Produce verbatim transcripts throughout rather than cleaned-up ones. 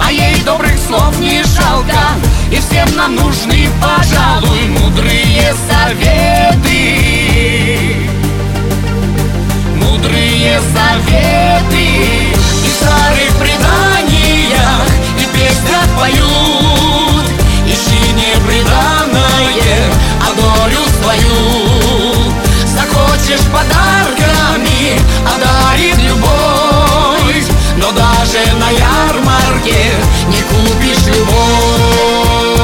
а ей добрых слов не жалко. И всем нам нужны, пожалуй, мудрые советы. Мудрые советы. И в старых преданиях, и в песнях поют: ищи неприданное, а долю свою. Захочешь подарками, одарит любовь, но даже на ярмарке не купишь любовь.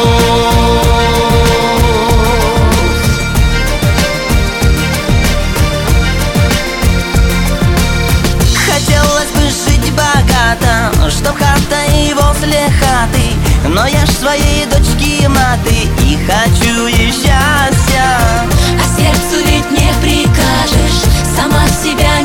Хотелось бы жить богато, чтоб хата и возле хаты, но я ж своей дочки маты и хочу ей счастья. А сердцу ведь не прикажешь, сама себя